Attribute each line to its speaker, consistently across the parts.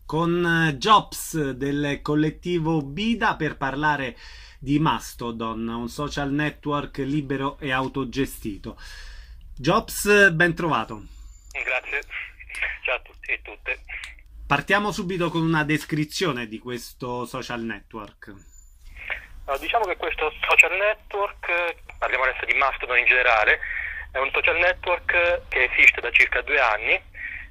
Speaker 1: con Jobs del collettivo Bida per parlare di Mastodon, un social network libero e autogestito. Jobs, ben trovato.
Speaker 2: Grazie, ciao a tutti e tutte.
Speaker 1: Partiamo subito con una descrizione di questo social network.
Speaker 2: Allora, diciamo che questo social network, parliamo adesso di Mastodon in generale, è un social network che esiste da circa 2 anni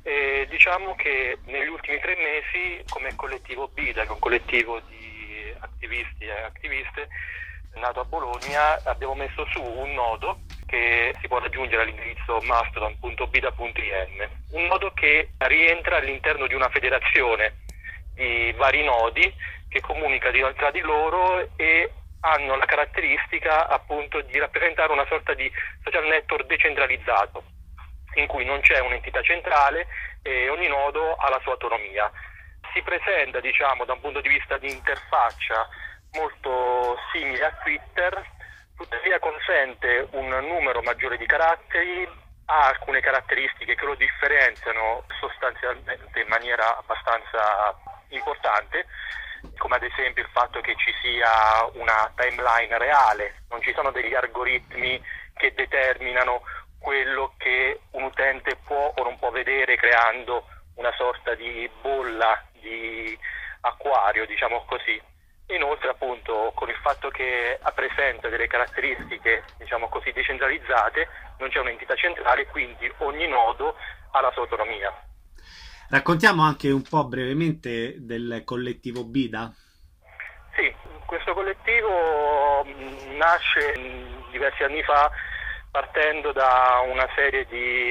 Speaker 2: e diciamo che negli ultimi 3 mesi come collettivo Bida, che è un collettivo di attivisti e attiviste nato a Bologna, abbiamo messo su un nodo che si può raggiungere all'indirizzo mastodon.bida.im, un nodo che rientra all'interno di una federazione di vari nodi che comunica tra di loro e hanno la caratteristica appunto di rappresentare una sorta di social network decentralizzato in cui non c'è un'entità centrale e ogni nodo ha la sua autonomia. Si presenta, diciamo, da un punto di vista di interfaccia molto simile a Twitter, tuttavia consente un numero maggiore di caratteri, ha alcune caratteristiche che lo differenziano sostanzialmente in maniera abbastanza importante, come ad esempio il fatto che ci sia una timeline reale, non ci sono degli algoritmi che determinano quello che un utente può o non può vedere, creando una sorta di bolla di acquario, diciamo così. Inoltre, appunto, con il fatto che presenta delle caratteristiche, diciamo così, decentralizzate, non c'è un'entità centrale, quindi ogni nodo ha la sua autonomia.
Speaker 1: Raccontiamo anche un po' brevemente del collettivo Bida.
Speaker 2: Sì, questo collettivo nasce diversi anni fa partendo da una serie di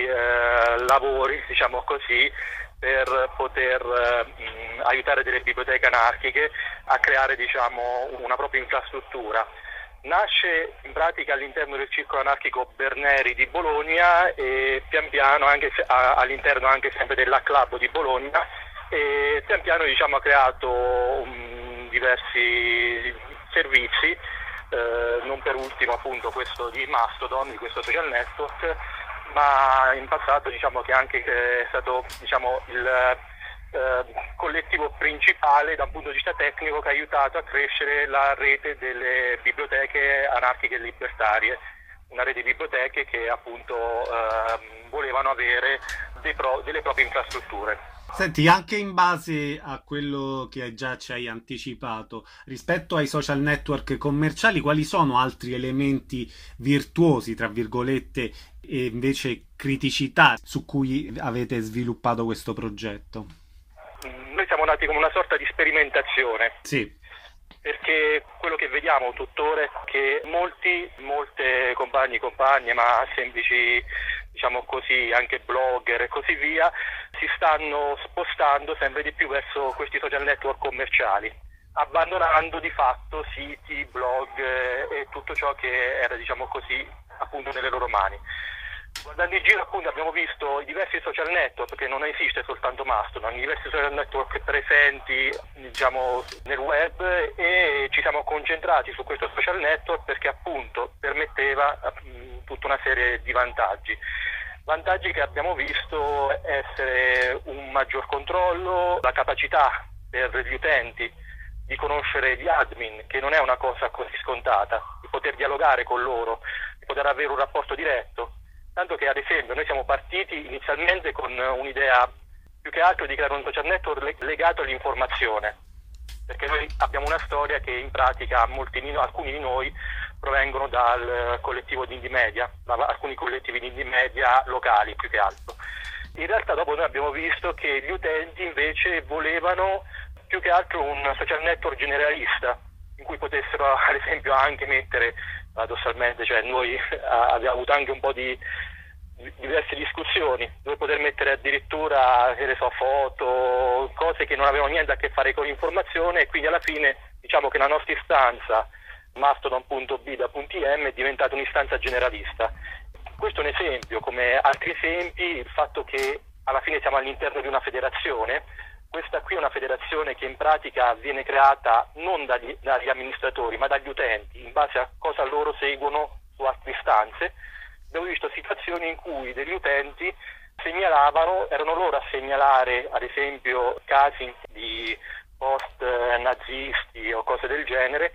Speaker 2: lavori, diciamo così, per poter aiutare delle biblioteche anarchiche a creare, diciamo, una propria infrastruttura. Nasce in pratica all'interno del circolo anarchico Berneri di Bologna e pian piano all'interno anche sempre della Club di Bologna, e pian piano, diciamo, ha creato diversi servizi, non per ultimo appunto questo di Mastodon, di questo social network, ma in passato, diciamo, che anche è stato, diciamo, il collettivo principale da un punto di vista tecnico che ha aiutato a crescere la rete delle biblioteche anarchiche e libertarie, una rete di biblioteche che appunto volevano avere delle proprie infrastrutture.
Speaker 1: Senti, anche in base a quello che già ci hai anticipato, rispetto ai social network commerciali, quali sono altri elementi virtuosi, tra virgolette, e invece criticità su cui avete sviluppato questo progetto?
Speaker 2: Noi siamo nati come una sorta di sperimentazione.
Speaker 1: Sì.
Speaker 2: Perché quello che vediamo tuttora è che molte compagne, ma semplici, diciamo così, anche blogger e così via, si stanno spostando sempre di più verso questi social network commerciali, abbandonando di fatto siti, blog e tutto ciò che era, diciamo così, appunto nelle loro mani. Guardando in giro, appunto, abbiamo visto i diversi social network, perché non esiste soltanto Mastodon, i diversi social network presenti, diciamo, nel web, e ci siamo concentrati su questo social network perché appunto permetteva tutta una serie di vantaggi. Vantaggi che abbiamo visto essere un maggior controllo, la capacità per gli utenti di conoscere gli admin, che non è una cosa così scontata, di poter dialogare con loro, di poter avere un rapporto diretto. Tanto che, ad esempio, noi siamo partiti inizialmente con un'idea più che altro di creare un social network legato all'informazione, perché noi abbiamo una storia che in pratica alcuni di noi provengono dal collettivo di indie media, da alcuni collettivi di indie media locali più che altro. In realtà dopo noi abbiamo visto che gli utenti invece volevano più che altro un social network generalista, in cui potessero ad esempio anche mettere, paradossalmente, cioè noi abbiamo avuto anche un po' di diverse discussioni, dove poter mettere addirittura, che ne so, foto, cose che non avevano niente a che fare con l'informazione, e quindi alla fine diciamo che la nostra istanza mastodon.bida.im è diventata un'istanza generalista. Questo è un esempio, come altri esempi, il fatto che alla fine siamo all'interno di una federazione. Questa qui è una federazione che in pratica viene creata non dagli amministratori, ma dagli utenti, in base a cosa loro seguono su altre istanze. Abbiamo visto situazioni in cui degli utenti segnalavano, erano loro a segnalare ad esempio casi di post nazisti o cose del genere,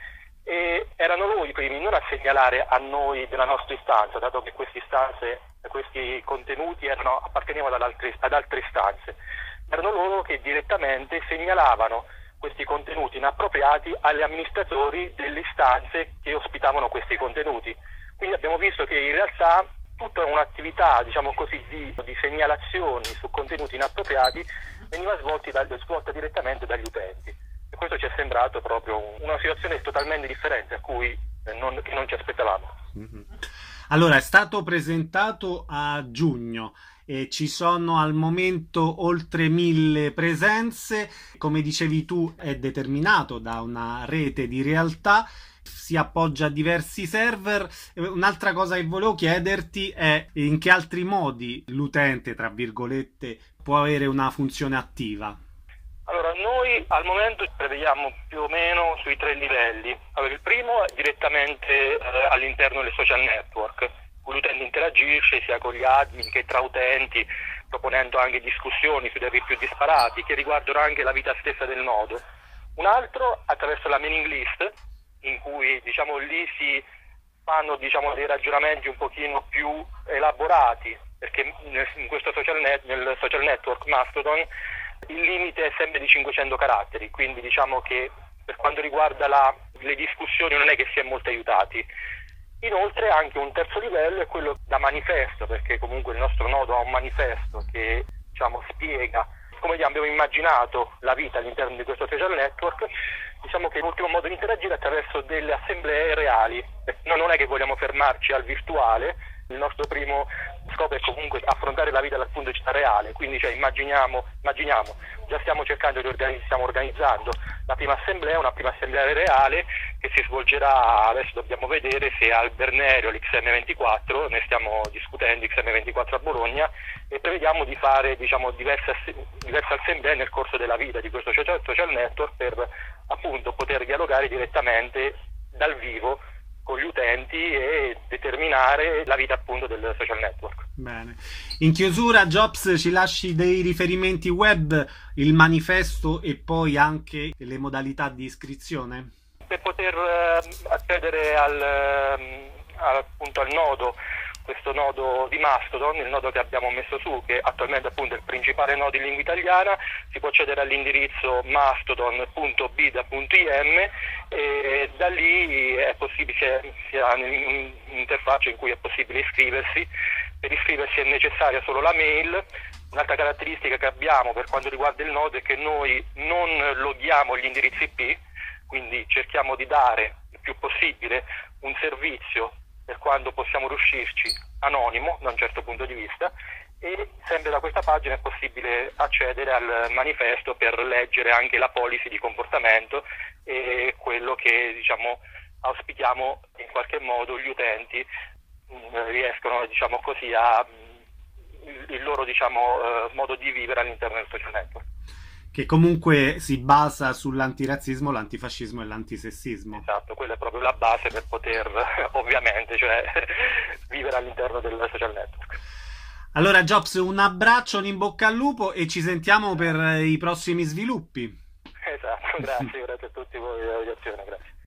Speaker 2: e erano loro i primi non a segnalare a noi della nostra istanza, dato che queste istanze, questi contenuti appartenevano ad altre istanze. Erano loro che direttamente segnalavano questi contenuti inappropriati agli amministratori delle istanze che ospitavano questi contenuti. Quindi abbiamo visto che in realtà tutta un'attività, diciamo così, di segnalazioni su contenuti inappropriati veniva svolta direttamente dagli utenti. E questo ci è sembrato proprio una situazione totalmente differente che non ci aspettavamo.
Speaker 1: Mm-hmm. Allora, è stato presentato a giugno e ci sono al momento oltre 1000 presenze. Come dicevi tu, è determinato da una rete di realtà, si appoggia a diversi server. Un'altra cosa che volevo chiederti è in che altri modi l'utente, tra virgolette, può avere una funzione attiva.
Speaker 2: Allora, noi al momento prevediamo più o meno sui 3 livelli. Allora, il primo è direttamente all'interno delle social network, cui l'utente interagisce sia con gli admin che tra utenti, proponendo anche discussioni sui temi più disparati che riguardano anche la vita stessa del nodo. Un altro attraverso la mailing list, in cui lì si fanno dei ragionamenti un pochino più elaborati, perché in questo nel social network Mastodon il limite è sempre di 500 caratteri, quindi diciamo che per quanto riguarda le discussioni non è che si è molto aiutati. Inoltre anche un terzo livello è quello da manifesto, perché comunque il nostro nodo ha un manifesto che spiega come abbiamo immaginato la vita all'interno di questo social network. Diciamo che l'ultimo modo di interagire è attraverso delle assemblee reali. Non è che vogliamo fermarci al virtuale, il nostro primo scopo è comunque affrontare la vita dal punto di vista reale, quindi immaginiamo, già stiamo organizzando la prima assemblea, una prima assemblea reale che si svolgerà, adesso dobbiamo vedere se al Bernerio, l'XM24, ne stiamo discutendo, XM24 a Bologna, e prevediamo di fare diverse assemblee nel corso della vita di questo social network per appunto poter dialogare direttamente dal vivo con gli utenti e determinare la vita appunto del social network.
Speaker 1: Bene. In chiusura, Jobs, ci lasci dei riferimenti web, il manifesto e poi anche le modalità di iscrizione?
Speaker 2: Per poter accedere appunto al nodo, questo nodo di Mastodon, il nodo che abbiamo messo su, che attualmente appunto è il principale nodo in lingua italiana, si può accedere all'indirizzo mastodon.bida.im e da lì è possibile, sia un'interfaccia in cui è possibile iscriversi. Per iscriversi è necessaria solo la mail. Un'altra caratteristica che abbiamo per quanto riguarda il nodo è che noi non loghiamo gli indirizzi IP, quindi cerchiamo di dare il più possibile un servizio per quando possiamo riuscirci anonimo da un certo punto di vista, e sempre da questa pagina è possibile accedere al manifesto per leggere anche la policy di comportamento e quello che auspichiamo in qualche modo gli utenti riescono così a il loro modo di vivere all'interno del social network,
Speaker 1: che comunque si basa sull'antirazzismo, l'antifascismo e l'antisessismo.
Speaker 2: Esatto, quella è proprio la base per poter ovviamente vivere all'interno del social network.
Speaker 1: Allora Jobs, un abbraccio, un in bocca al lupo e ci sentiamo per i prossimi sviluppi.
Speaker 2: Esatto, grazie a tutti voi della mediazione, grazie.